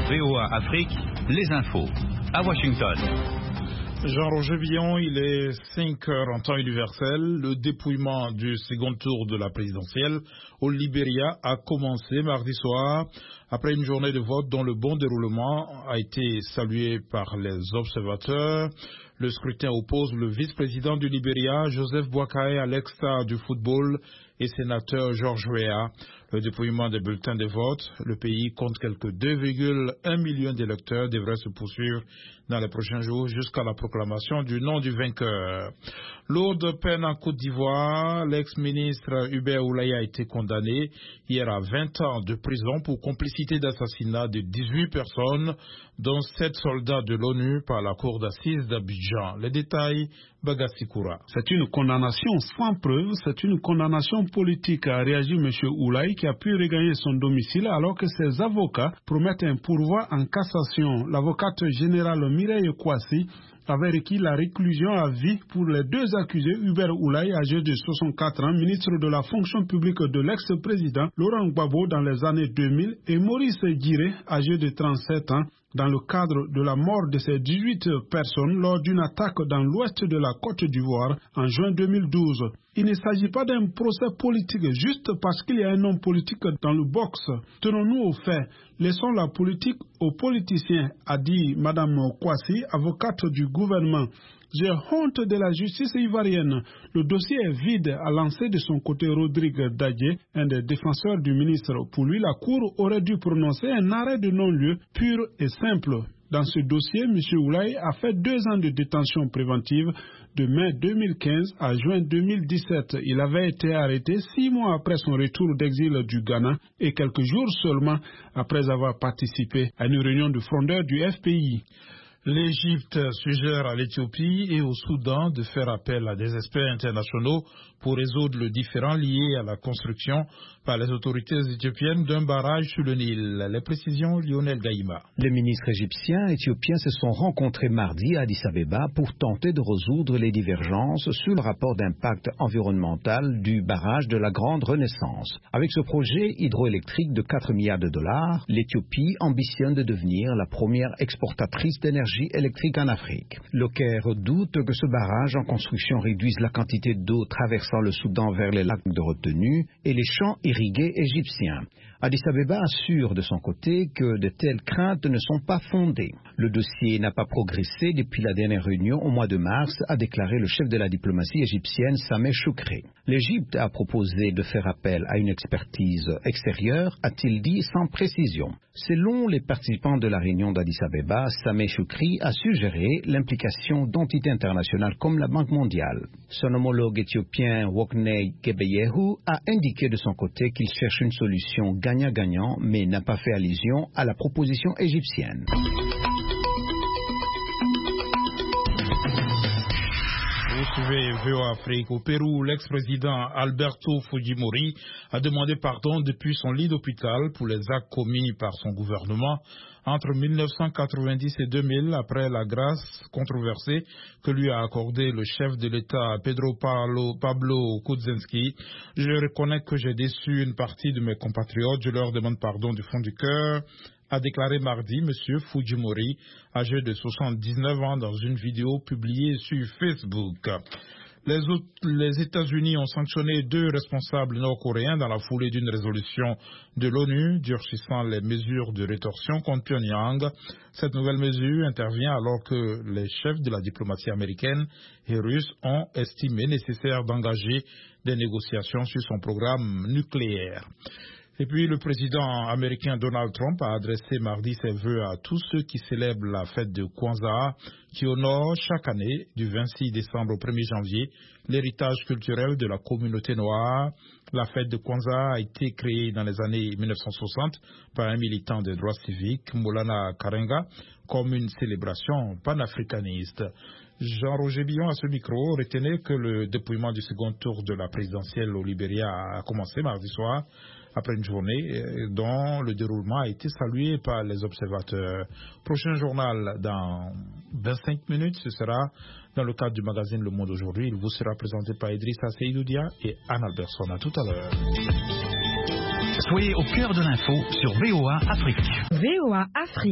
VOA Afrique, les infos. À Washington. Jean-Roger Villon, il est 5 heures en temps universel. Le dépouillement du second tour de la présidentielle au Libéria a commencé mardi soir après une journée de vote dont le bon déroulement a été salué par les observateurs. Le scrutin oppose le vice-président du Libéria, Joseph Boakai, à l'ex-star du football et sénateur George Weah. Le dépouillement des bulletins de vote, le pays compte quelques 2,1 millions d'électeurs, devrait se poursuivre dans les prochains jours jusqu'à la proclamation du nom du vainqueur. Lourde peine en Côte d'Ivoire, l'ex-ministre Hubert Oulaya a été condamné hier à 20 ans de prison pour complicité d'assassinat de 18 personnes, dont 7 soldats de l'ONU par la cour d'assises d'Abidjan. Les détails, Bagassi-Koura. C'est une condamnation sans preuve, c'est une condamnation politique, a réagi M. Oulaya, qui a pu regagner son domicile alors que ses avocats promettent un pourvoi en cassation. L'avocate générale Mireille Kouassi avait requis la réclusion à vie pour les deux accusés, Hubert Oulaya, âgé de 64 ans, ministre de la fonction publique de l'ex-président Laurent Gbagbo dans les années 2000, et Maurice Guiré, âgé de 37 ans, dans le cadre de la mort de ces 18 personnes lors d'une attaque dans l'ouest de la Côte d'Ivoire en juin 2012. Il ne s'agit pas d'un procès politique juste parce qu'il y a un homme politique dans le box. Tenons-nous aux faits. Laissons la politique aux politiciens, a dit Mme Kouassi, avocate du gouvernement. J'ai honte de la justice ivoirienne. Le dossier est vide, a lancé de son côté Rodrigue Dadje, un des défenseurs du ministre. Pour lui, la Cour aurait dû prononcer un arrêt de non-lieu pur et simple. Dans ce dossier, M. Oulaya a fait 2 ans de détention préventive de mai 2015 à juin 2017. Il avait été arrêté 6 mois après son retour d'exil du Ghana et quelques jours seulement après avoir participé à une réunion de frondeurs du FPI. L'Égypte suggère à l'Éthiopie et au Soudan de faire appel à des experts internationaux pour résoudre le différend lié à la construction par les autorités éthiopiennes d'un barrage sur le Nil. Les précisions, Lionel Gaïma. Les ministres égyptiens et éthiopiens se sont rencontrés mardi à Addis Abeba pour tenter de résoudre les divergences sur le rapport d'impact environnemental du barrage de la Grande Renaissance. Avec ce projet hydroélectrique de 4 milliards de dollars, l'Éthiopie ambitionne de devenir la première exportatrice d'énergie électrique en Afrique. Le Caire doute que ce barrage en construction réduise la quantité d'eau traversant le Soudan vers les lacs de retenue et les champs irrigués égyptiens. Addis Abeba assure de son côté que de telles craintes ne sont pas fondées. Le dossier n'a pas progressé depuis la dernière réunion au mois de mars, a déclaré le chef de la diplomatie égyptienne Sameh Choukri. L'Égypte a proposé de faire appel à une expertise extérieure, a-t-il dit sans précision. Selon les participants de la réunion d'Addis Abeba, Sameh Choukri a suggéré l'implication d'entités internationales comme la Banque mondiale. Son homologue éthiopien Wokney Gebeyehu a indiqué de son côté qu'il cherche une solution gagnant-gagnant, mais n'a pas fait allusion à la proposition égyptienne. Vous suivez VOA Afrique. Au Pérou, l'ex-président Alberto Fujimori a demandé pardon depuis son lit d'hôpital pour les actes commis par son gouvernement entre 1990 et 2000 après la grâce controversée que lui a accordée le chef de l'État Pedro Pablo Kuczynski. Je reconnais que j'ai déçu une partie de mes compatriotes. Je leur demande pardon du fond du cœur, a déclaré mardi M. Fujimori, âgé de 79 ans, dans une vidéo publiée sur Facebook. Les États-Unis ont sanctionné 2 responsables nord-coréens dans la foulée d'une résolution de l'ONU durcissant les mesures de rétorsion contre Pyongyang. Cette nouvelle mesure intervient alors que les chefs de la diplomatie américaine et russe ont estimé nécessaire d'engager des négociations sur son programme nucléaire. Et puis, le président américain Donald Trump a adressé mardi ses vœux à tous ceux qui célèbrent la fête de Kwanzaa, qui honore chaque année, du 26 décembre au 1er janvier, l'héritage culturel de la communauté noire. La fête de Kwanzaa a été créée dans les années 1960 par un militant des droits civiques, Maulana Karenga, comme une célébration panafricaniste. Jean-Roger Villon, à ce micro, retenait que le dépouillement du second tour de la présidentielle au Libéria a commencé mardi soir, après une journée dont le déroulement a été salué par les observateurs. Prochain journal dans 25 minutes, ce sera dans le cadre du magazine Le Monde aujourd'hui. Il vous sera présenté par Idrissa Seydoudia et Anne Alberson. À tout à l'heure. Soyez au cœur de l'info sur VOA Afrique. VOA Afrique.